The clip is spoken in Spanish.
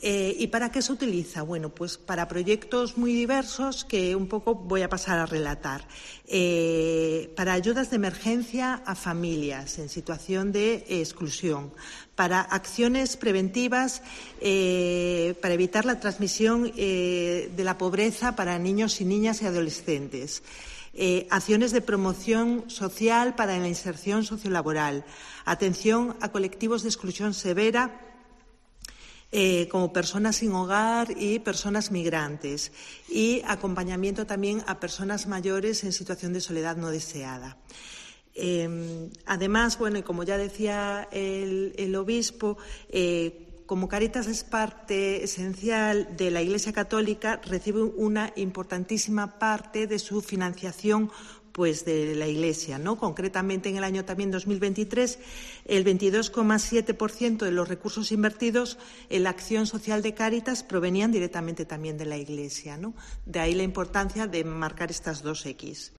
¿Y para qué se utiliza? Bueno, pues para proyectos muy diversos que un poco voy a pasar a relatar. Para ayudas de emergencia a familias en situación de exclusión, para acciones preventivas para evitar la transmisión de la pobreza para niños y niñas y adolescentes. Acciones de promoción social para la inserción sociolaboral, atención a colectivos de exclusión severa como personas sin hogar y personas migrantes, y acompañamiento también a personas mayores en situación de soledad no deseada. Además, bueno, y como ya decía el obispo, como Cáritas es parte esencial de la Iglesia Católica, recibe una importantísima parte de su financiación pues de la Iglesia, ¿no? Concretamente, en el año también 2023, el 22,7% de los recursos invertidos en la acción social de Cáritas provenían directamente también de la Iglesia, ¿no? De ahí la importancia de marcar estas dos X.